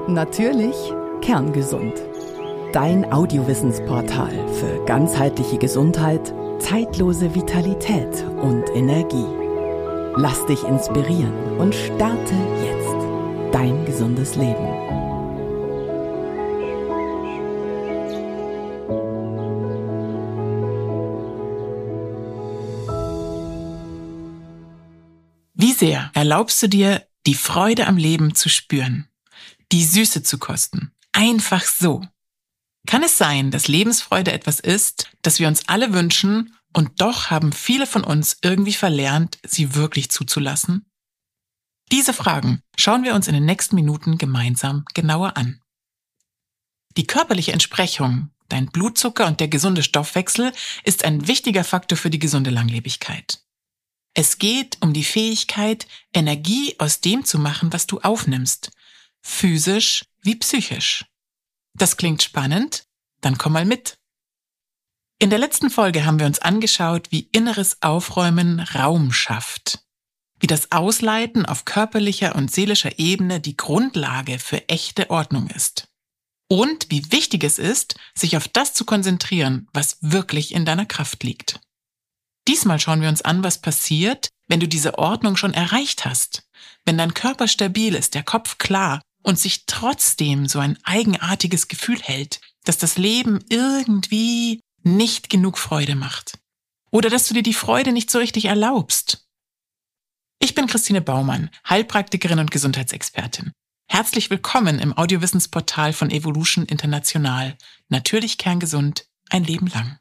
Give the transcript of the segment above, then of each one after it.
Natürlich kerngesund. Dein Audiowıssensportal für ganzheitliche Gesundheit, zeitlose Vitalität und Energie. Lass dich inspirieren und starte jetzt dein gesundes Leben. Wie sehr erlaubst du dir, die Freude am Leben zu spüren, die Süße zu kosten, einfach so? Kann es sein, dass Lebensfreude etwas ist, das wir uns alle wünschen, und doch haben viele von uns irgendwie verlernt, sie wirklich zuzulassen? Diese Fragen schauen wir uns in den nächsten Minuten gemeinsam genauer an. Die körperliche Entsprechung, dein Blutzucker und der gesunde Stoffwechsel ist ein wichtiger Faktor für die gesunde Langlebigkeit. Es geht um die Fähigkeit, Energie aus dem zu machen, was du aufnimmst, physisch wie psychisch. Das klingt spannend? Dann komm mal mit. In der letzten Folge haben wir uns angeschaut, wie inneres Aufräumen Raum schafft, wie das Ausleiten auf körperlicher und seelischer Ebene die Grundlage für echte Ordnung ist und wie wichtig es ist, sich auf das zu konzentrieren, was wirklich in deiner Kraft liegt. Diesmal schauen wir uns an, was passiert, wenn du diese Ordnung schon erreicht hast, wenn dein Körper stabil ist, der Kopf klar und sich trotzdem so ein eigenartiges Gefühl hält, dass das Leben irgendwie nicht genug Freude macht oder dass du dir die Freude nicht so richtig erlaubst. Ich bin Christine Baumann, Heilpraktikerin und Gesundheitsexpertin. Herzlich willkommen im Audiowıssensportal von Evolution International. Natürlich kerngesund, ein Leben lang.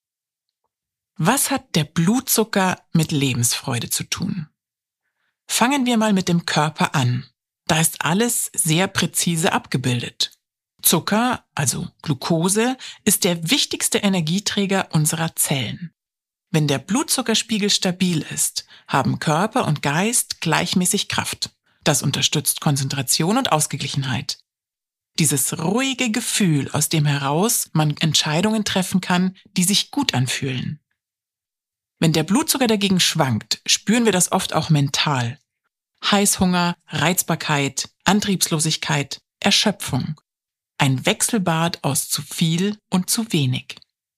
Was hat der Blutzucker mit Lebensfreude zu tun? Fangen wir mal mit dem Körper an. Da ist alles sehr präzise abgebildet. Zucker, also Glucose, ist der wichtigste Energieträger unserer Zellen. Wenn der Blutzuckerspiegel stabil ist, haben Körper und Geist gleichmäßig Kraft. Das unterstützt Konzentration und Ausgeglichenheit. Dieses ruhige Gefühl, aus dem heraus man Entscheidungen treffen kann, die sich gut anfühlen. Wenn der Blutzucker dagegen schwankt, spüren wir das oft auch mental. Heißhunger, Reizbarkeit, Antriebslosigkeit, Erschöpfung. Ein Wechselbad aus zu viel und zu wenig.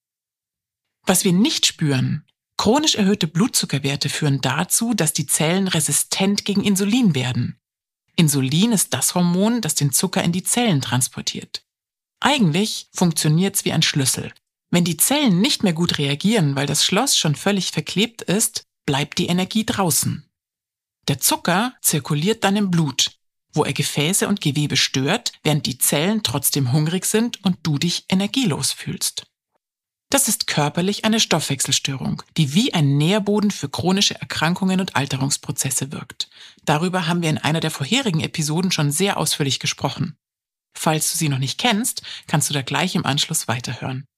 Was wir nicht spüren: chronisch erhöhte Blutzuckerwerte führen dazu, dass die Zellen resistent gegen Insulin werden. Insulin ist das Hormon, das den Zucker in die Zellen transportiert. Eigentlich funktioniert's wie ein Schlüssel. Wenn die Zellen nicht mehr gut reagieren, weil das Schloss schon völlig verklebt ist, bleibt die Energie draußen. Der Zucker zirkuliert dann im Blut, wo er Gefäße und Gewebe stört, während die Zellen trotzdem hungrig sind und du dich energielos fühlst. Das ist körperlich eine Stoffwechselstörung, die wie ein Nährboden für chronische Erkrankungen und Alterungsprozesse wirkt. Darüber haben wir in einer der vorherigen Episoden schon sehr ausführlich gesprochen. Falls du sie noch nicht kennst, kannst du da gleich im Anschluss weiterhören.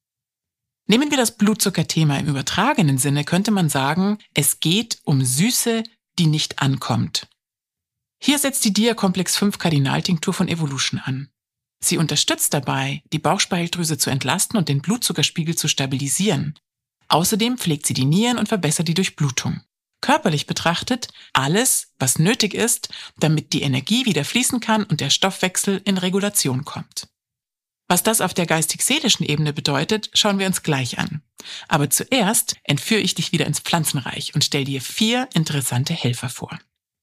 Nehmen wir das Blutzuckerthema im übertragenen Sinne, könnte man sagen, es geht um Süße, die nicht ankommt. Hier setzt die Dia-Komplex 5 Kardinaltinktur von Evolution an. Sie unterstützt dabei, die Bauchspeicheldrüse zu entlasten und den Blutzuckerspiegel zu stabilisieren. Außerdem pflegt sie die Nieren und verbessert die Durchblutung. Körperlich betrachtet alles, was nötig ist, damit die Energie wieder fließen kann und der Stoffwechsel in Regulation kommt. Was das auf der geistig-seelischen Ebene bedeutet, schauen wir uns gleich an. Aber zuerst entführe ich dich wieder ins Pflanzenreich und stelle dir 4 interessante Helfer vor.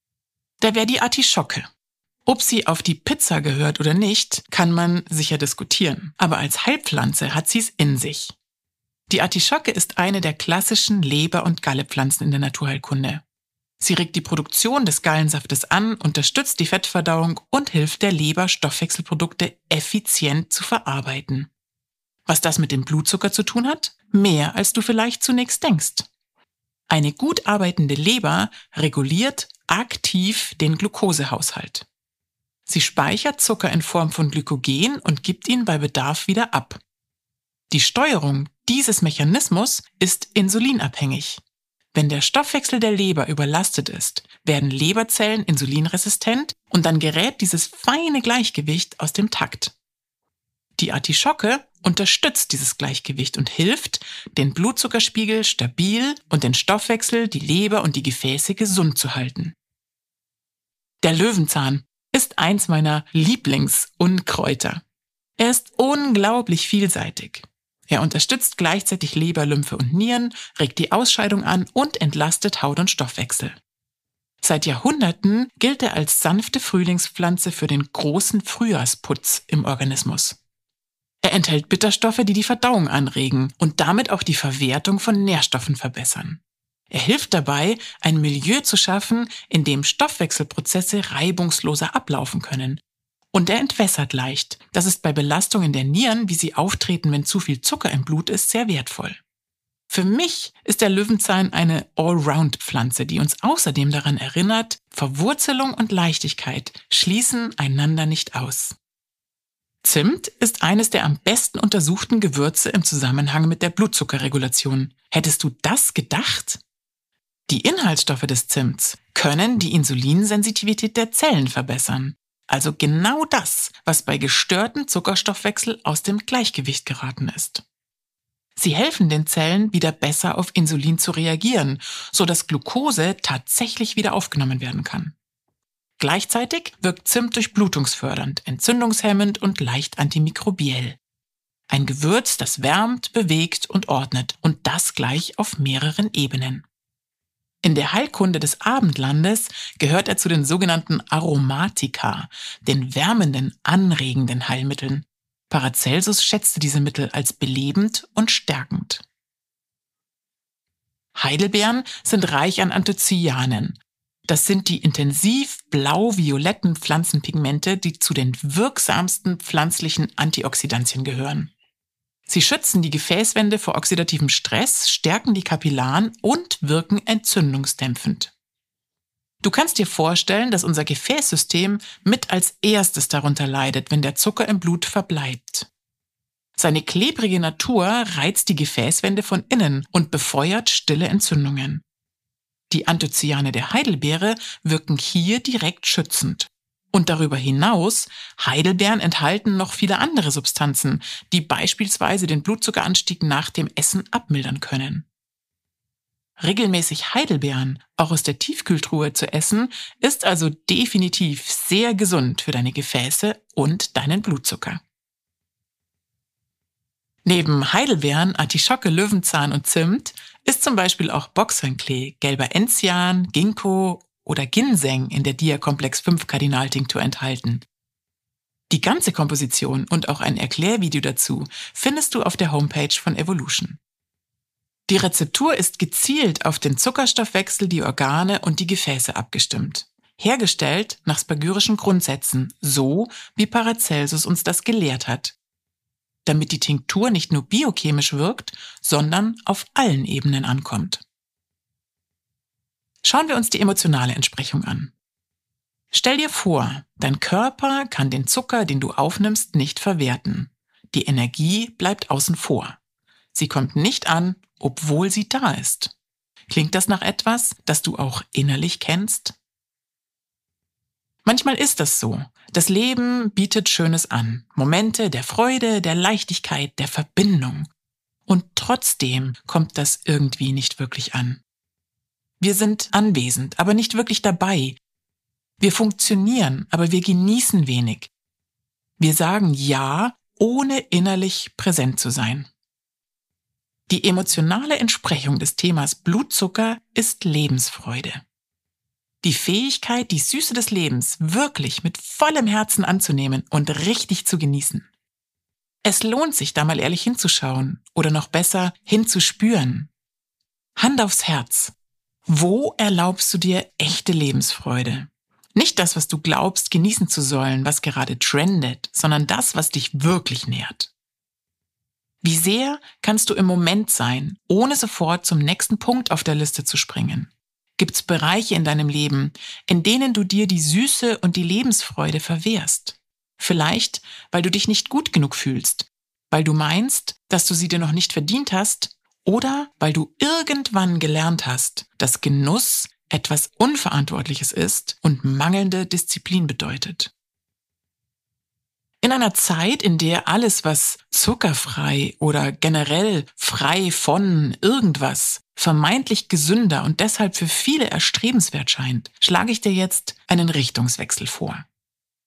Da wäre die Artischocke. Ob sie auf die Pizza gehört oder nicht, kann man sicher diskutieren. Aber als Heilpflanze hat sie es in sich. Die Artischocke ist eine der klassischen Leber- und Gallepflanzen in der Naturheilkunde. Sie regt die Produktion des Gallensaftes an, unterstützt die Fettverdauung und hilft der Leber, Stoffwechselprodukte effizient zu verarbeiten. Was das mit dem Blutzucker zu tun hat? Mehr, als du vielleicht zunächst denkst. Eine gut arbeitende Leber reguliert aktiv den Glukosehaushalt. Sie speichert Zucker in Form von Glykogen und gibt ihn bei Bedarf wieder ab. Die Steuerung dieses Mechanismus ist insulinabhängig. Wenn der Stoffwechsel der Leber überlastet ist, werden Leberzellen insulinresistent und dann gerät dieses feine Gleichgewicht aus dem Takt. Die Artischocke unterstützt dieses Gleichgewicht und hilft, den Blutzuckerspiegel stabil und den Stoffwechsel, die Leber und die Gefäße gesund zu halten. Der Löwenzahn ist eins meiner Lieblingsunkräuter. Er ist unglaublich vielseitig. Er unterstützt gleichzeitig Leber, Lymphe und Nieren, regt die Ausscheidung an und entlastet Haut- und Stoffwechsel. Seit Jahrhunderten gilt er als sanfte Frühlingspflanze für den großen Frühjahrsputz im Organismus. Er enthält Bitterstoffe, die die Verdauung anregen und damit auch die Verwertung von Nährstoffen verbessern. Er hilft dabei, ein Milieu zu schaffen, in dem Stoffwechselprozesse reibungsloser ablaufen können. Und er entwässert leicht. Das ist bei Belastungen der Nieren, wie sie auftreten, wenn zu viel Zucker im Blut ist, sehr wertvoll. Für mich ist der Löwenzahn eine Allround-Pflanze, die uns außerdem daran erinnert, Verwurzelung und Leichtigkeit schließen einander nicht aus. Zimt ist eines der am besten untersuchten Gewürze im Zusammenhang mit der Blutzuckerregulation. Hättest du das gedacht? Die Inhaltsstoffe des Zimts können die Insulinsensitivität der Zellen verbessern. Also genau das, was bei gestörtem Zuckerstoffwechsel aus dem Gleichgewicht geraten ist. Sie helfen den Zellen, wieder besser auf Insulin zu reagieren, sodass Glucose tatsächlich wieder aufgenommen werden kann. Gleichzeitig wirkt Zimt durchblutungsfördernd, entzündungshemmend und leicht antimikrobiell. Ein Gewürz, das wärmt, bewegt und ordnet, und das gleich auf mehreren Ebenen. In der Heilkunde des Abendlandes gehört er zu den sogenannten Aromatika, den wärmenden, anregenden Heilmitteln. Paracelsus schätzte diese Mittel als belebend und stärkend. Heidelbeeren sind reich an Anthocyanen. Das sind die intensiv blau-violetten Pflanzenpigmente, die zu den wirksamsten pflanzlichen Antioxidantien gehören. Sie schützen die Gefäßwände vor oxidativem Stress, stärken die Kapillaren und wirken entzündungsdämpfend. Du kannst dir vorstellen, dass unser Gefäßsystem mit als erstes darunter leidet, wenn der Zucker im Blut verbleibt. Seine klebrige Natur reizt die Gefäßwände von innen und befeuert stille Entzündungen. Die Anthocyane der Heidelbeere wirken hier direkt schützend. Und darüber hinaus, Heidelbeeren enthalten noch viele andere Substanzen, die beispielsweise den Blutzuckeranstieg nach dem Essen abmildern können. Regelmäßig Heidelbeeren, auch aus der Tiefkühltruhe zu essen, ist also definitiv sehr gesund für deine Gefäße und deinen Blutzucker. Neben Heidelbeeren, Artischocke, Löwenzahn und Zimt ist zum Beispiel auch Boxhornklee, gelber Enzian, Ginkgo oder Ginseng in der Dia-Komplex 5 Kardinaltinktur enthalten. Die ganze Komposition und auch ein Erklärvideo dazu findest du auf der Homepage von Evolution. Die Rezeptur ist gezielt auf den Zuckerstoffwechsel, die Organe und die Gefäße abgestimmt. Hergestellt nach spagyrischen Grundsätzen, so wie Paracelsus uns das gelehrt hat. Damit die Tinktur nicht nur biochemisch wirkt, sondern auf allen Ebenen ankommt. Schauen wir uns die emotionale Entsprechung an. Stell dir vor, dein Körper kann den Zucker, den du aufnimmst, nicht verwerten. Die Energie bleibt außen vor. Sie kommt nicht an, obwohl sie da ist. Klingt das nach etwas, das du auch innerlich kennst? Manchmal ist das so. Das Leben bietet Schönes an. Momente der Freude, der Leichtigkeit, der Verbindung. Und trotzdem kommt das irgendwie nicht wirklich an. Wir sind anwesend, aber nicht wirklich dabei. Wir funktionieren, aber wir genießen wenig. Wir sagen Ja, ohne innerlich präsent zu sein. Die emotionale Entsprechung des Themas Blutzucker ist Lebensfreude. Die Fähigkeit, die Süße des Lebens wirklich mit vollem Herzen anzunehmen und richtig zu genießen. Es lohnt sich, da mal ehrlich hinzuschauen oder noch besser hinzuspüren. Hand aufs Herz. Wo erlaubst du dir echte Lebensfreude? Nicht das, was du glaubst, genießen zu sollen, was gerade trendet, sondern das, was dich wirklich nährt. Wie sehr kannst du im Moment sein, ohne sofort zum nächsten Punkt auf der Liste zu springen? Gibt's Bereiche in deinem Leben, in denen du dir die Süße und die Lebensfreude verwehrst? Vielleicht, weil du dich nicht gut genug fühlst, weil du meinst, dass du sie dir noch nicht verdient hast, oder weil du irgendwann gelernt hast, dass Genuss etwas Unverantwortliches ist und mangelnde Disziplin bedeutet. In einer Zeit, in der alles, was zuckerfrei oder generell frei von irgendwas vermeintlich gesünder und deshalb für viele erstrebenswert scheint, schlage ich dir jetzt einen Richtungswechsel vor.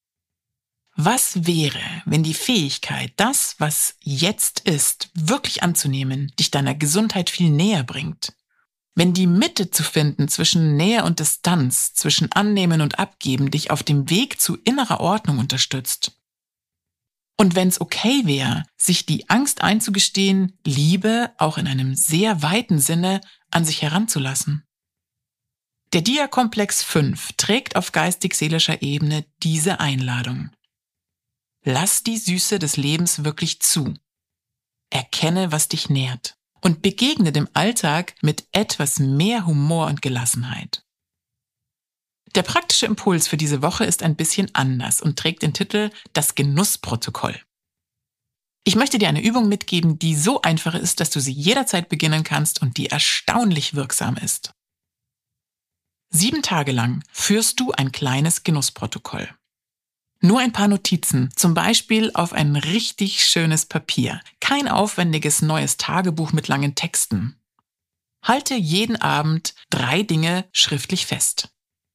Was wäre, wenn die Fähigkeit, das, was jetzt ist, wirklich anzunehmen, dich deiner Gesundheit viel näher bringt? Wenn die Mitte zu finden zwischen Nähe und Distanz, zwischen Annehmen und Abgeben dich auf dem Weg zu innerer Ordnung unterstützt? Und wenn es okay wäre, sich die Angst einzugestehen, Liebe auch in einem sehr weiten Sinne an sich heranzulassen? Der Dia-Komplex 5 trägt auf geistig-seelischer Ebene diese Einladung. Lass die Süße des Lebens wirklich zu. Erkenne, was dich nährt und begegne dem Alltag mit etwas mehr Humor und Gelassenheit. Der praktische Impuls für diese Woche ist ein bisschen anders und trägt den Titel Das Genussprotokoll. Ich möchte dir eine Übung mitgeben, die so einfach ist, dass du sie jederzeit beginnen kannst und die erstaunlich wirksam ist. 7 Tage lang führst du ein kleines Genussprotokoll. Nur ein paar Notizen, zum Beispiel auf ein richtig schönes Papier. Kein aufwendiges neues Tagebuch mit langen Texten. Halte jeden Abend 3 Dinge schriftlich fest.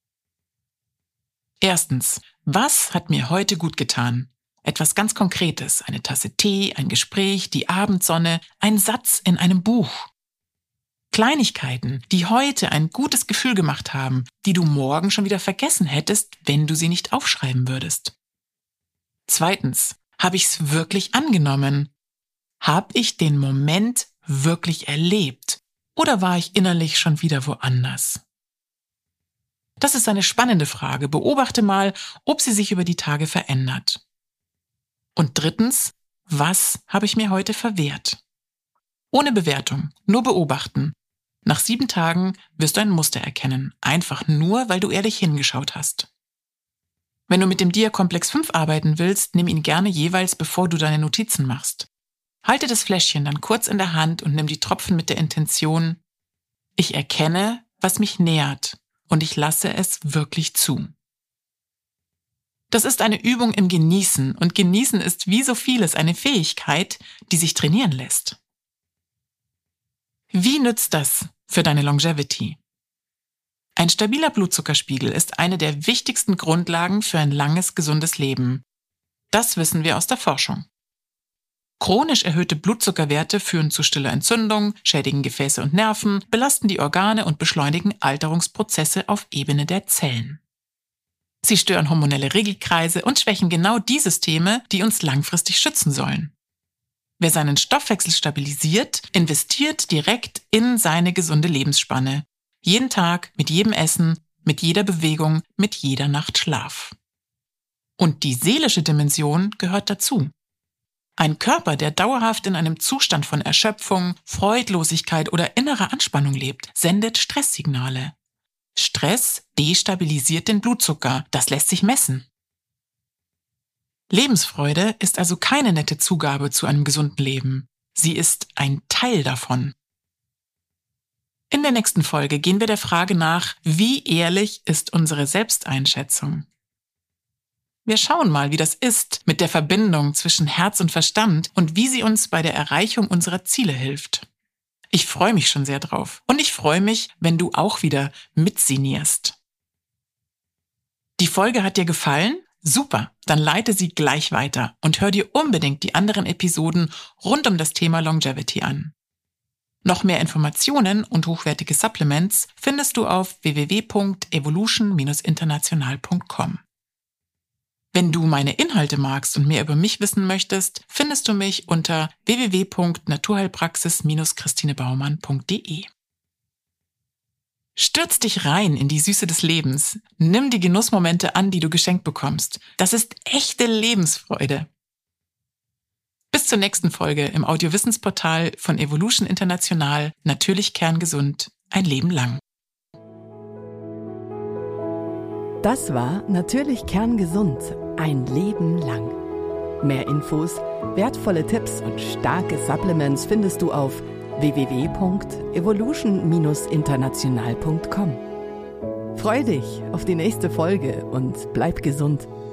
Erstens, was hat mir heute gut getan? Etwas ganz Konkretes, eine Tasse Tee, ein Gespräch, die Abendsonne, ein Satz in einem Buch. Kleinigkeiten, die heute ein gutes Gefühl gemacht haben, die du morgen schon wieder vergessen hättest, wenn du sie nicht aufschreiben würdest. Zweitens, habe ich es wirklich angenommen? Habe ich den Moment wirklich erlebt? Oder war ich innerlich schon wieder woanders? Das ist eine spannende Frage. Beobachte mal, ob sie sich über die Tage verändert. Und drittens, was habe ich mir heute verwehrt? Ohne Bewertung, nur beobachten. Nach 7 Tagen wirst du ein Muster erkennen, einfach nur, weil du ehrlich hingeschaut hast. Wenn du mit dem Dia-Komplex 5 arbeiten willst, nimm ihn gerne jeweils, bevor du deine Notizen machst. Halte das Fläschchen dann kurz in der Hand und nimm die Tropfen mit der Intention: Ich erkenne, was mich nährt, und ich lasse es wirklich zu. Das ist eine Übung im Genießen, und Genießen ist wie so vieles eine Fähigkeit, die sich trainieren lässt. Wie nützt das für deine Longevity? Ein stabiler Blutzuckerspiegel ist eine der wichtigsten Grundlagen für ein langes, gesundes Leben. Das wissen wir aus der Forschung. Chronisch erhöhte Blutzuckerwerte führen zu stiller Entzündung, schädigen Gefäße und Nerven, belasten die Organe und beschleunigen Alterungsprozesse auf Ebene der Zellen. Sie stören hormonelle Regelkreise und schwächen genau die Systeme, die uns langfristig schützen sollen. Wer seinen Stoffwechsel stabilisiert, investiert direkt in seine gesunde Lebensspanne. Jeden Tag, mit jedem Essen, mit jeder Bewegung, mit jeder Nacht Schlaf. Und die seelische Dimension gehört dazu. Ein Körper, der dauerhaft in einem Zustand von Erschöpfung, Freudlosigkeit oder innerer Anspannung lebt, sendet Stresssignale. Stress destabilisiert den Blutzucker, das lässt sich messen. Lebensfreude ist also keine nette Zugabe zu einem gesunden Leben. Sie ist ein Teil davon. In der nächsten Folge gehen wir der Frage nach, wie ehrlich ist unsere Selbsteinschätzung? Wir schauen mal, wie das ist mit der Verbindung zwischen Herz und Verstand und wie sie uns bei der Erreichung unserer Ziele hilft. Ich freue mich schon sehr drauf und ich freue mich, wenn du auch wieder mitsignierst. Die Folge hat dir gefallen? Super, dann leite sie gleich weiter und hör dir unbedingt die anderen Episoden rund um das Thema Longevity an. Noch mehr Informationen und hochwertige Supplements findest du auf www.evolution-international.com. Wenn du meine Inhalte magst und mehr über mich wissen möchtest, findest du mich unter www.naturheilpraxis-christinebaumann.de. Stürz dich rein in die Süße des Lebens. Nimm die Genussmomente an, die du geschenkt bekommst. Das ist echte Lebensfreude. Bis zur nächsten Folge im Audiowissensportal von Evolution International. Natürlich kerngesund, ein Leben lang. Das war Natürlich kerngesund, ein Leben lang. Mehr Infos, wertvolle Tipps und starke Supplements findest du auf www.evolution-international.com. Freu dich auf die nächste Folge und bleib gesund.